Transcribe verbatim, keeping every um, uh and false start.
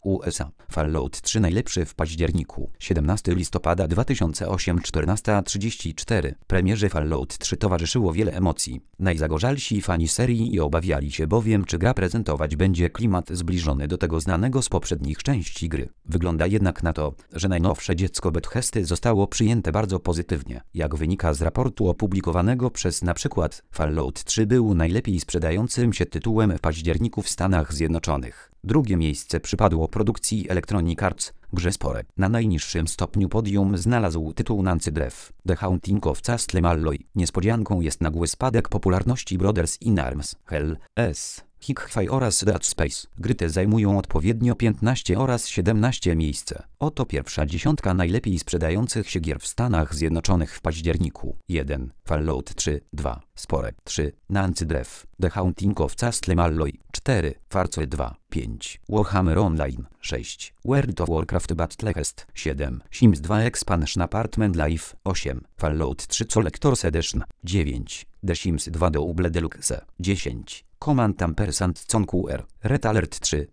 U S A. Fallout trzy najlepszy w październiku. siedemnastego listopada dwa tysiące ósmego, czternasta trzydzieści cztery. Premierze Fallout trzy towarzyszyło wiele emocji. Najzagorzalsi fani serii i obawiali się bowiem, czy gra prezentować będzie klimat zbliżony do tego znanego z poprzednich części gry. Wygląda jednak na to, że najnowsze dziecko Bethesdy zostało przyjęte bardzo pozytywnie. Jak wynika z raportu opublikowanego przez na przykład Fallout trzy był najlepiej sprzedającym się tytułem w październiku w Stanach Zjednoczonych. Drugie miejsce przypadło produkcji Electronic Arts, grze Spore. Na najniższym stopniu podium znalazł tytuł Nancy Drew, The Haunting of Castle Malloy. Niespodzianką jest nagły spadek popularności Brothers in Arms, Hell, S, Highway oraz Dead Space. Gry te zajmują odpowiednio piętnaście oraz siedemnaście miejsce. Oto pierwsza dziesiątka najlepiej sprzedających się gier w Stanach Zjednoczonych w październiku. jeden. Fallout trzy, dwa. Spore. trzy. Nancy Drew, The Haunting of Castle Malloy. cztery. Farce dwa, pięć. Warhammer Online. sześć. World of Warcraft Battlehest. siedem. Sims dwa Expansion Apartment Life. osiem. Fallout trzy Collector's Edition. dziewięć. The Sims dwa Double Deluxe. dziesięć. Command Ampersand Conquer. Red Alert trzy.